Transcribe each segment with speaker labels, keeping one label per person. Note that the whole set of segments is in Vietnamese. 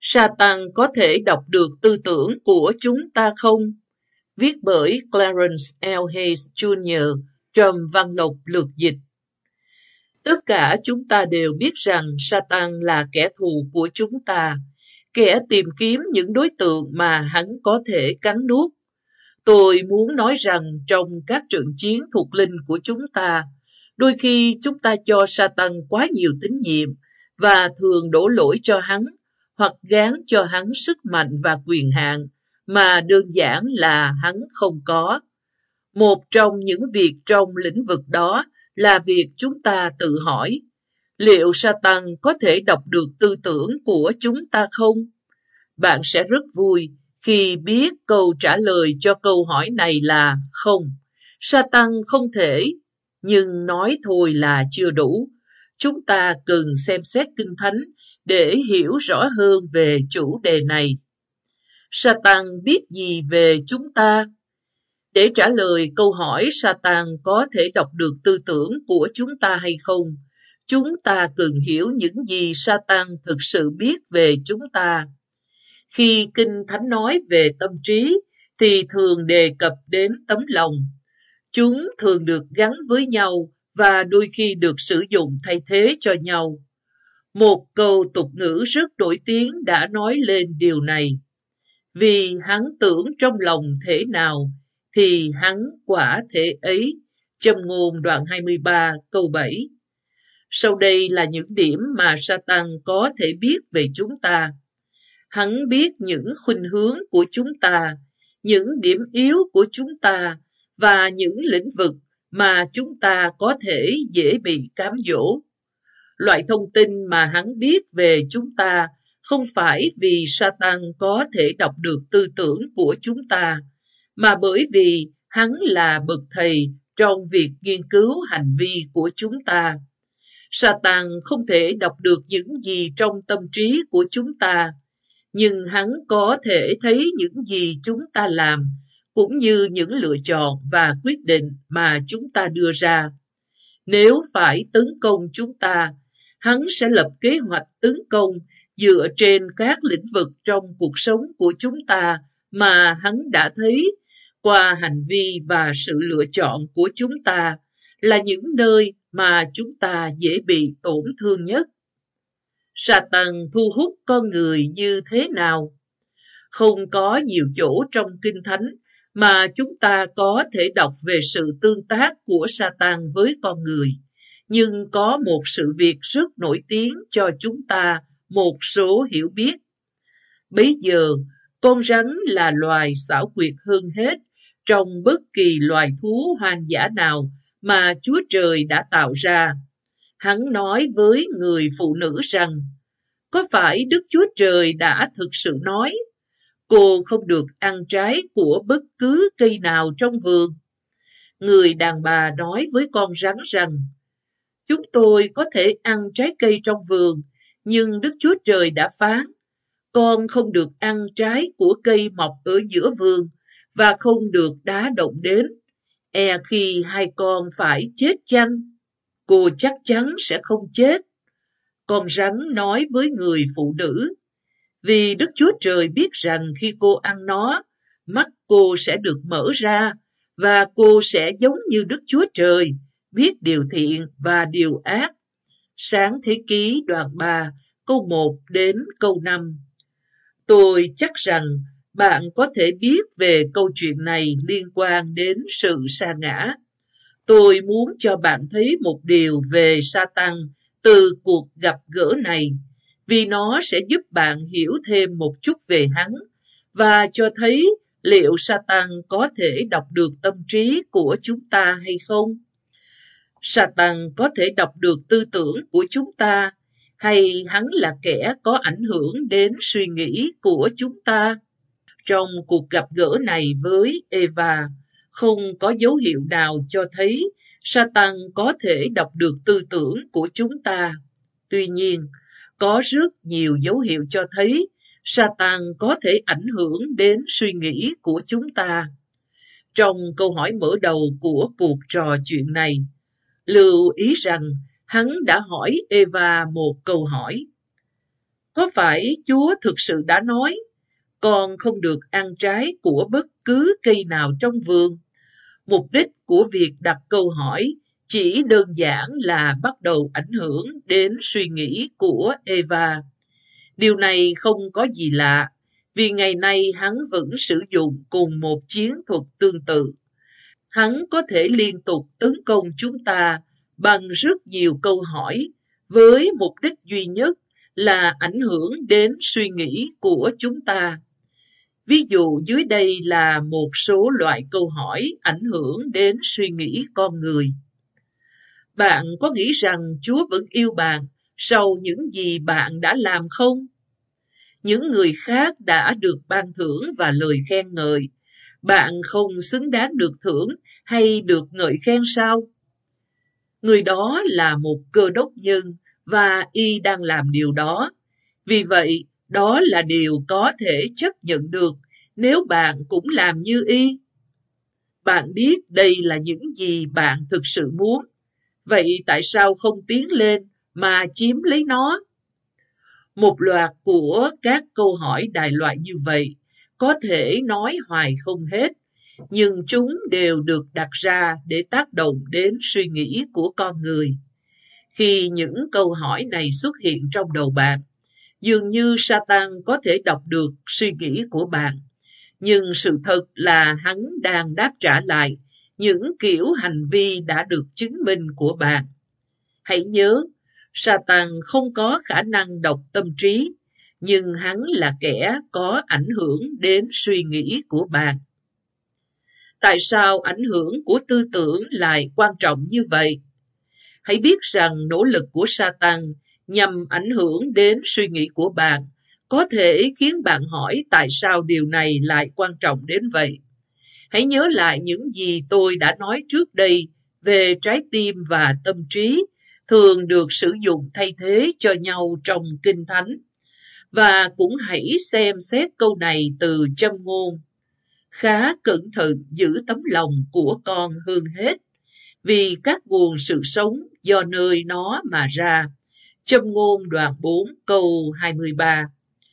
Speaker 1: Satan có thể đọc được tư tưởng của chúng ta không? Viết bởi Clarence L. Hayes Jr. trong văn lục lược dịch. Tất cả chúng ta đều biết rằng Satan là kẻ thù của chúng ta, kẻ tìm kiếm những đối tượng mà hắn có thể cắn nuốt. Tôi muốn nói rằng trong các trận chiến thuộc linh của chúng ta, đôi khi chúng ta cho Satan quá nhiều tín nhiệm và thường đổ lỗi cho hắn hoặc gán cho hắn sức mạnh và quyền hạn mà đơn giản là hắn không có. Một trong những việc trong lĩnh vực đó là việc chúng ta tự hỏi, liệu Satan có thể đọc được tư tưởng của chúng ta không? Bạn sẽ rất vui khi biết câu trả lời cho câu hỏi này là không. Satan không thể, nhưng nói thôi là chưa đủ. Chúng ta cần xem xét Kinh Thánh để hiểu rõ hơn về chủ đề này. Satan biết gì về chúng ta? Để trả lời câu hỏi Satan có thể đọc được tư tưởng của chúng ta hay không, chúng ta cần hiểu những gì Satan thực sự biết về chúng ta. Khi Kinh Thánh nói về tâm trí thì thường đề cập đến tấm lòng. Chúng thường được gắn với nhau và đôi khi được sử dụng thay thế cho nhau. Một câu tục ngữ rất nổi tiếng đã nói lên điều này. Vì hắn tưởng trong lòng thể nào, thì hắn quả thể ấy. Châm ngôn đoạn 23 câu 7. Sau đây là những điểm mà Satan có thể biết về chúng ta. Hắn biết những khuynh hướng của chúng ta, những điểm yếu của chúng ta và những lĩnh vực mà chúng ta có thể dễ bị cám dỗ. Loại thông tin mà hắn biết về chúng ta không phải vì Satan có thể đọc được tư tưởng của chúng ta, mà bởi vì hắn là bậc thầy trong việc nghiên cứu hành vi của chúng ta. Satan không thể đọc được những gì trong tâm trí của chúng ta, nhưng hắn có thể thấy những gì chúng ta làm, cũng như những lựa chọn và quyết định mà chúng ta đưa ra. Nếu phải tấn công chúng ta, hắn sẽ lập kế hoạch tấn công dựa trên các lĩnh vực trong cuộc sống của chúng ta mà hắn đã thấy qua hành vi và sự lựa chọn của chúng ta, là những nơi mà chúng ta dễ bị tổn thương nhất. Satan thu hút con người như thế nào? Không có nhiều chỗ trong Kinh Thánh mà chúng ta có thể đọc về sự tương tác của Satan với con người, nhưng có một sự việc rất nổi tiếng cho chúng ta một số hiểu biết. Bấy giờ, con rắn là loài xảo quyệt hơn hết trong bất kỳ loài thú hoang dã nào mà Chúa Trời đã tạo ra. Hắn nói với người phụ nữ rằng, có phải Đức Chúa Trời đã thực sự nói, cô không được ăn trái của bất cứ cây nào trong vườn? Người đàn bà nói với con rắn rằng, chúng tôi có thể ăn trái cây trong vườn, nhưng Đức Chúa Trời đã phán, con không được ăn trái của cây mọc ở giữa vườn, và không được đá động đến. E khi hai con phải chết chăng? Cô chắc chắn sẽ không chết. Con rắn nói với người phụ nữ, vì Đức Chúa Trời biết rằng khi cô ăn nó, mắt cô sẽ được mở ra, và cô sẽ giống như Đức Chúa Trời, biết điều thiện và điều ác. Sáng Thế Ký đoạn 3, câu 1 đến câu 5. Tôi chắc rằng bạn có thể biết về câu chuyện này liên quan đến sự sa ngã. Tôi muốn cho bạn thấy một điều về Satan từ cuộc gặp gỡ này, vì nó sẽ giúp bạn hiểu thêm một chút về hắn và cho thấy liệu Satan có thể đọc được tâm trí của chúng ta hay không. Satan có thể đọc được tư tưởng của chúng ta, hay hắn là kẻ có ảnh hưởng đến suy nghĩ của chúng ta? Trong cuộc gặp gỡ này với Eva, không có dấu hiệu nào cho thấy Satan có thể đọc được tư tưởng của chúng ta. Tuy nhiên, có rất nhiều dấu hiệu cho thấy Satan có thể ảnh hưởng đến suy nghĩ của chúng ta. Trong câu hỏi mở đầu của cuộc trò chuyện này, lưu ý rằng hắn đã hỏi Eva một câu hỏi. Có phải Chúa thực sự đã nói, con không được ăn trái của bất cứ cây nào trong vườn? Mục đích của việc đặt câu hỏi chỉ đơn giản là bắt đầu ảnh hưởng đến suy nghĩ của Eva. Điều này không có gì lạ, vì ngày nay hắn vẫn sử dụng cùng một chiến thuật tương tự. Hắn có thể liên tục tấn công chúng ta bằng rất nhiều câu hỏi, với mục đích duy nhất là ảnh hưởng đến suy nghĩ của chúng ta. Ví dụ dưới đây là một số loại câu hỏi ảnh hưởng đến suy nghĩ con người. Bạn có nghĩ rằng Chúa vẫn yêu bạn sau những gì bạn đã làm không? Những người khác đã được ban thưởng và lời khen ngợi. Bạn không xứng đáng được thưởng hay được ngợi khen sao? Người đó là một cơ đốc nhân và y đang làm điều đó. Vì vậy, đó là điều có thể chấp nhận được nếu bạn cũng làm như y. Bạn biết đây là những gì bạn thực sự muốn. Vậy tại sao không tiến lên mà chiếm lấy nó? Một loạt của các câu hỏi đại loại như vậy có thể nói hoài không hết, nhưng chúng đều được đặt ra để tác động đến suy nghĩ của con người. Khi những câu hỏi này xuất hiện trong đầu bạn, dường như Satan có thể đọc được suy nghĩ của bạn, nhưng sự thật là hắn đang đáp trả lại những kiểu hành vi đã được chứng minh của bạn. Hãy nhớ, Satan không có khả năng đọc tâm trí, nhưng hắn là kẻ có ảnh hưởng đến suy nghĩ của bạn. Tại sao ảnh hưởng của tư tưởng lại quan trọng như vậy? Hãy biết rằng nỗ lực của Satan nhằm ảnh hưởng đến suy nghĩ của bạn có thể khiến bạn hỏi tại sao điều này lại quan trọng đến vậy. Hãy nhớ lại những gì tôi đã nói trước đây về trái tim và tâm trí thường được sử dụng thay thế cho nhau trong Kinh Thánh. Và cũng hãy xem xét câu này từ Châm ngôn. Khá cẩn thận giữ tấm lòng của con hơn hết, vì các nguồn sự sống do nơi nó mà ra. Châm ngôn đoạn 4 câu 23.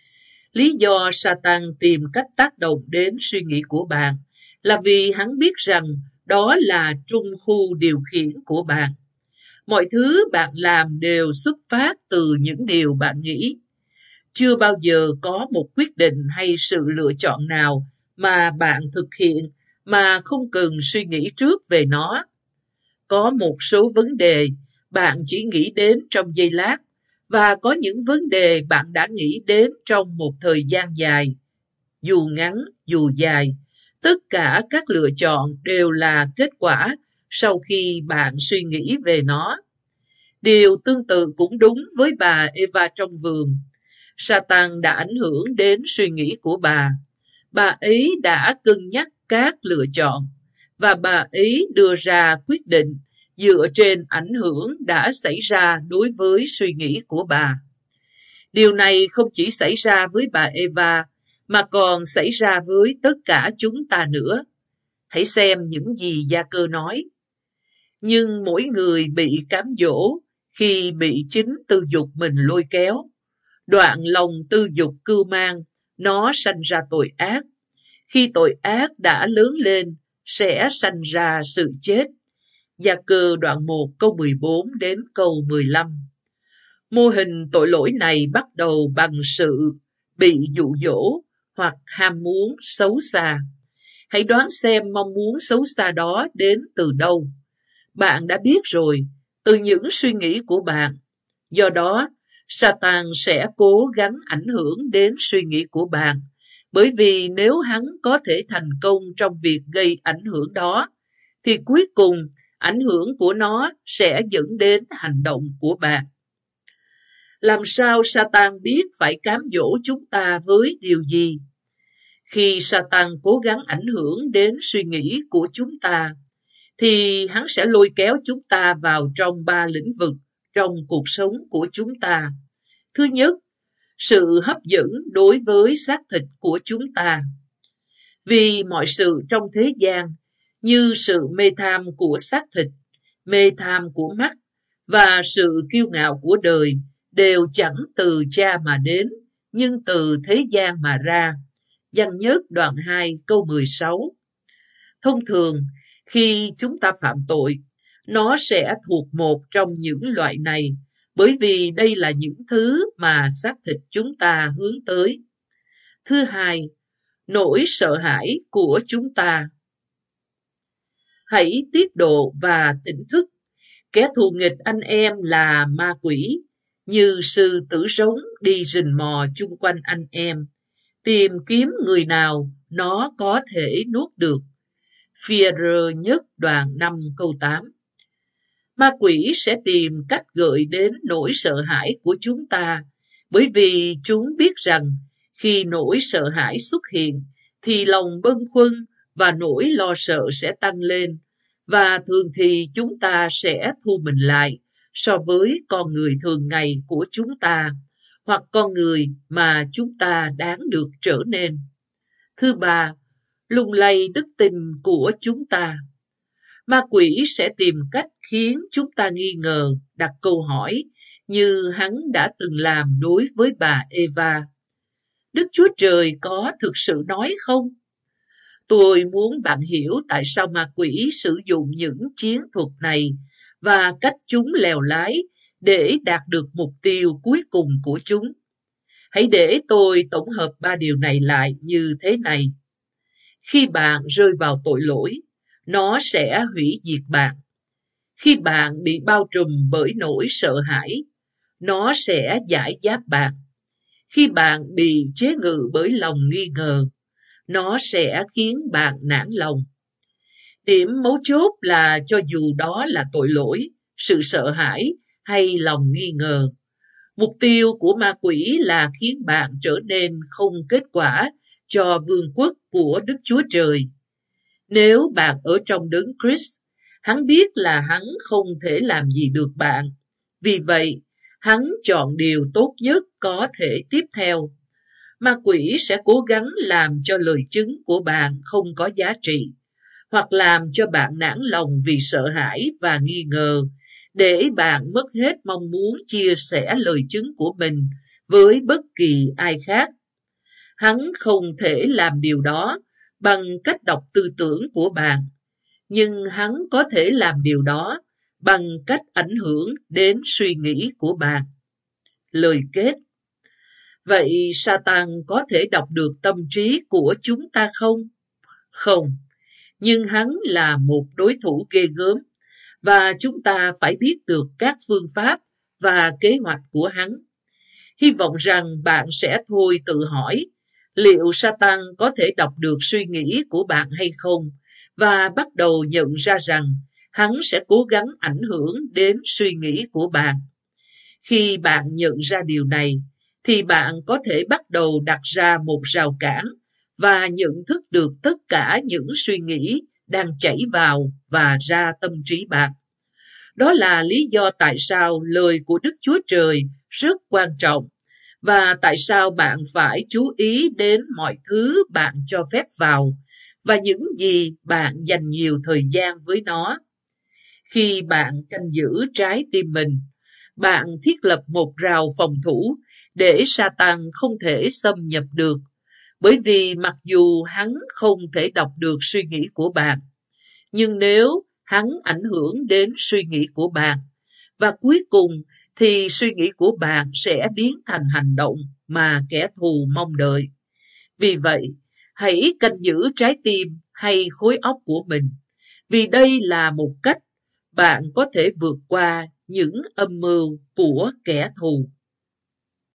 Speaker 1: Lý do Satan tìm cách tác động đến suy nghĩ của bạn là vì hắn biết rằng đó là trung khu điều khiển của bạn. Mọi thứ bạn làm đều xuất phát từ những điều bạn nghĩ. Chưa bao giờ có một quyết định hay sự lựa chọn nào mà bạn thực hiện mà không cần suy nghĩ trước về nó. Có một số vấn đề bạn chỉ nghĩ đến trong giây lát, và có những vấn đề bạn đã nghĩ đến trong một thời gian dài. Dù ngắn, dù dài, tất cả các lựa chọn đều là kết quả sau khi bạn suy nghĩ về nó. Điều tương tự cũng đúng với bà Eva trong vườn. Satan đã ảnh hưởng đến suy nghĩ của bà. Bà ấy đã cân nhắc các lựa chọn, và bà ấy đưa ra quyết định dựa trên ảnh hưởng đã xảy ra đối với suy nghĩ của bà. Điều này không chỉ xảy ra với bà Eva, mà còn xảy ra với tất cả chúng ta nữa. Hãy xem những gì Gia-cơ nói. Nhưng mỗi người bị cám dỗ khi bị chính tư dục mình lôi kéo. Đoạn lòng tư dục cưu mang, nó sanh ra tội ác. Khi tội ác đã lớn lên, sẽ sanh ra sự chết. Gia-cơ đoạn 1 câu 14 đến câu 15. Mô hình tội lỗi này bắt đầu bằng sự bị dụ dỗ hoặc ham muốn xấu xa. Hãy đoán xem mong muốn xấu xa đó đến từ đâu. Bạn đã biết rồi, từ những suy nghĩ của bạn. Do đó, Satan sẽ cố gắng ảnh hưởng đến suy nghĩ của bạn, bởi vì nếu hắn có thể thành công trong việc gây ảnh hưởng đó, thì cuối cùng ảnh hưởng của nó sẽ dẫn đến hành động của bạn. Làm sao Satan biết phải cám dỗ chúng ta với điều gì? Khi Satan cố gắng ảnh hưởng đến suy nghĩ của chúng ta, thì hắn sẽ lôi kéo chúng ta vào trong 3 lĩnh vực trong cuộc sống của chúng ta. Thứ nhất, sự hấp dẫn đối với xác thịt của chúng ta. Vì mọi sự trong thế gian, như sự mê tham của xác thịt, mê tham của mắt và sự kiêu ngạo của đời, đều chẳng từ Cha mà đến, nhưng từ thế gian mà ra. Văn Nhất đoạn 2 câu 16. Thông thường, khi chúng ta phạm tội, nó sẽ thuộc một trong những loại này, bởi vì đây là những thứ mà xác thịt chúng ta hướng tới. Thứ hai, nỗi sợ hãi của chúng ta. Hãy tiết độ và tỉnh thức. Kẻ thù nghịch anh em là ma quỷ, như sư tử sống đi rình mò chung quanh anh em, tìm kiếm người nào nó có thể nuốt được. Phi-e-rơ nhất đoạn 5 câu 8. Ma quỷ sẽ tìm cách gợi đến nỗi sợ hãi của chúng ta, bởi vì chúng biết rằng khi nỗi sợ hãi xuất hiện, thì lòng bâng khuâng và nỗi lo sợ sẽ tăng lên, và thường thì chúng ta sẽ thu mình lại so với con người thường ngày của chúng ta, hoặc con người mà chúng ta đáng được trở nên. Thứ ba, lung lay đức tin của chúng ta. Ma quỷ sẽ tìm cách khiến chúng ta nghi ngờ, đặt câu hỏi, như hắn đã từng làm đối với bà Eva. Đức Chúa Trời có thực sự nói không? Tôi muốn bạn hiểu tại sao ma quỷ sử dụng những chiến thuật này và cách chúng lèo lái để đạt được mục tiêu cuối cùng của chúng. Hãy để tôi tổng hợp 3 điều này lại như thế này. Khi bạn rơi vào tội lỗi, nó sẽ hủy diệt bạn. Khi bạn bị bao trùm bởi nỗi sợ hãi, nó sẽ giải giáp bạn. Khi bạn bị chế ngự bởi lòng nghi ngờ, nó sẽ khiến bạn nản lòng. Điểm mấu chốt là cho dù đó là tội lỗi, sự sợ hãi hay lòng nghi ngờ, mục tiêu của ma quỷ là khiến bạn trở nên không kết quả cho vương quốc của Đức Chúa Trời. Nếu bạn ở trong đấng Christ, hắn biết là hắn không thể làm gì được bạn. Vì vậy, hắn chọn điều tốt nhất có thể tiếp theo. Ma quỷ sẽ cố gắng làm cho lời chứng của bạn không có giá trị, hoặc làm cho bạn nản lòng vì sợ hãi và nghi ngờ, để bạn mất hết mong muốn chia sẻ lời chứng của mình với bất kỳ ai khác. Hắn không thể làm điều đó bằng cách đọc tư tưởng của bạn, nhưng hắn có thể làm điều đó bằng cách ảnh hưởng đến suy nghĩ của bạn. Lời kết. Vậy Satan có thể đọc được tâm trí của chúng ta không? Không, nhưng hắn là một đối thủ ghê gớm, và chúng ta phải biết được các phương pháp và kế hoạch của hắn. Hy vọng rằng bạn sẽ thôi tự hỏi, liệu Satan có thể đọc được suy nghĩ của bạn hay không, và bắt đầu nhận ra rằng hắn sẽ cố gắng ảnh hưởng đến suy nghĩ của bạn. Khi bạn nhận ra điều này, thì bạn có thể bắt đầu đặt ra một rào cản và nhận thức được tất cả những suy nghĩ đang chảy vào và ra tâm trí bạn. Đó là lý do tại sao lời của Đức Chúa Trời rất quan trọng, và tại sao bạn phải chú ý đến mọi thứ bạn cho phép vào và những gì bạn dành nhiều thời gian với nó. Khi bạn canh giữ trái tim mình, bạn thiết lập một rào phòng thủ để Satan không thể xâm nhập được, bởi vì mặc dù hắn không thể đọc được suy nghĩ của bạn, nhưng nếu hắn ảnh hưởng đến suy nghĩ của bạn, và cuối cùng thì suy nghĩ của bạn sẽ biến thành hành động mà kẻ thù mong đợi. Vì vậy, hãy canh giữ trái tim hay khối óc của mình, vì đây là một cách bạn có thể vượt qua những âm mưu của kẻ thù.